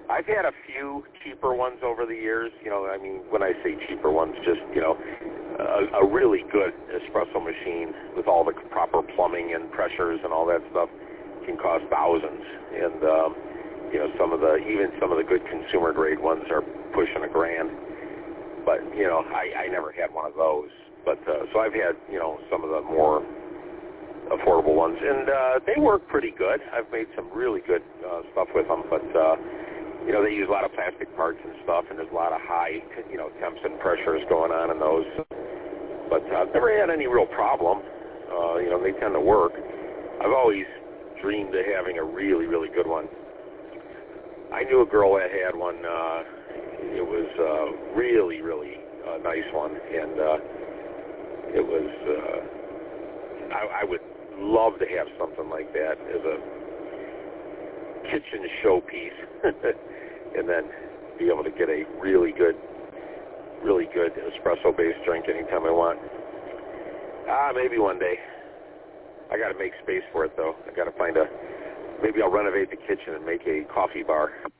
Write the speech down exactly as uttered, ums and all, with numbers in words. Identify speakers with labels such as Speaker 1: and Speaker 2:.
Speaker 1: I've had a few cheaper ones over the years. You know, I mean, when I say cheaper ones, just, you know, a, a really good espresso machine with all the proper plumbing and pressures and all that stuff can cost thousands. And, um, you know, some of the, even some of the good consumer grade ones are pushing a grand. But, you know, I, I never had one of those. But, uh, so I've had, you know, some of the more affordable ones. And uh, they work pretty good. I've made some really good uh, stuff with them. But, uh, you know, they use a lot of plastic parts and stuff, and there's a lot of high, you know, temps and pressures going on in those. But uh, I've never had any real problem. Uh, you know, they tend to work. I've always dreamed of having a really, really good one. I knew a girl that had one. Uh, it was a really, really uh, nice one, and uh, it was, uh, I, I would love to have something like that as a kitchen showpiece, and then be able to get a really good, really good espresso-based drink anytime I want. Ah, maybe one day. I got to make space for it, though. I got to find a, maybe I'll renovate the kitchen and make a coffee bar.